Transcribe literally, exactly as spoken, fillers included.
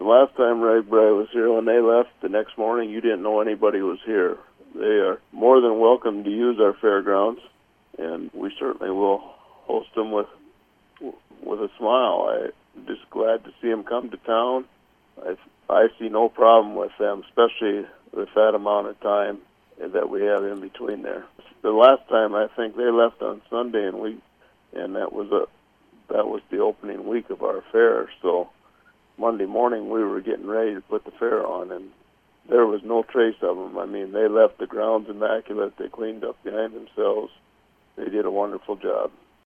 last time Ragbri was here, when they left the next morning, you didn't know anybody was here. They are more than welcome to use our fairgrounds, and we certainly will host them with with a smile. I'm just glad to see them come to town. I, I see no problem with them, especially with that amount of time that we have in between there. The last time, I think they left on Sunday, and we, and that was a that was the opening week of our fair. So Monday morning we were getting ready to put the fair on, and there was no trace of them. I mean, they left the grounds immaculate. They cleaned up behind themselves. They did a wonderful job.